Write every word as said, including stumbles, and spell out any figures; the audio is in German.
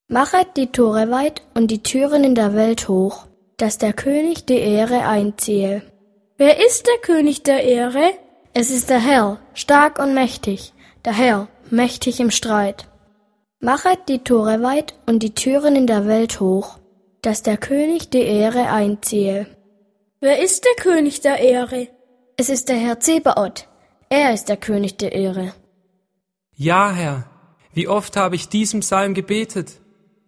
Machet die Tore weit und die Türen in der Welt hoch, dass der König die Ehre einziehe. Wer ist der König der Ehre? Es ist der Herr, stark und mächtig, der Herr, mächtig im Streit. Machet die Tore weit und die Türen in der Welt hoch, dass der König die Ehre einziehe. Wer ist der König der Ehre? Es ist der Herr Zebaoth, er ist der König der Ehre. Ja, Herr, wie oft habe ich diesen Psalm gebetet.